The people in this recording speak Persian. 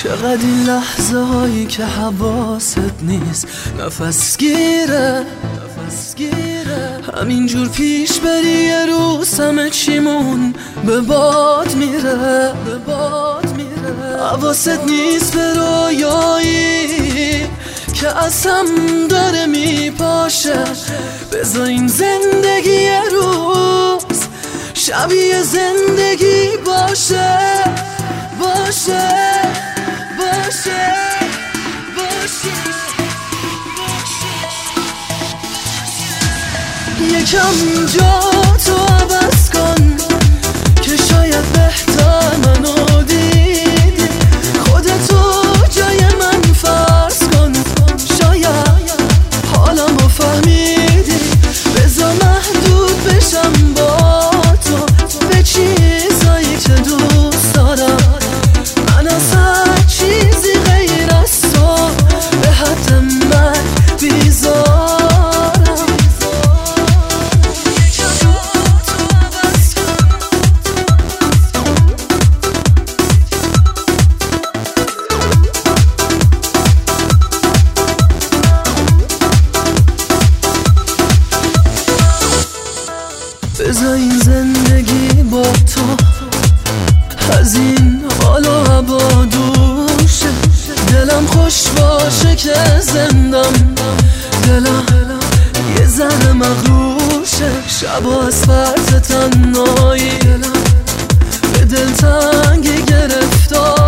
چقدر این لحظه هایی که حواست نیست نفس گیره همینجور پیش بری یه روز همه چیمون به باد میره حواست نیست به رویایی که از هم داره میپاشه بذار این زندگی یه روز شبیه زندگی باشه یکم جا تو عوض کن که شاید بهتر منو دیدی خودتو جای من فرض کن شاید حالمو فهمیدی بذار محدود بشم با تو به چیزایی که دوست دارم من از هر چیزی غیر از تو به حد من بیزارم بذار این زندگی با تو از این حال و هوا دوشه دلم خوش باشه که زندم دلم یه ذره مغروشه شبا از فرط تنهایی به دلتنگی گرفتار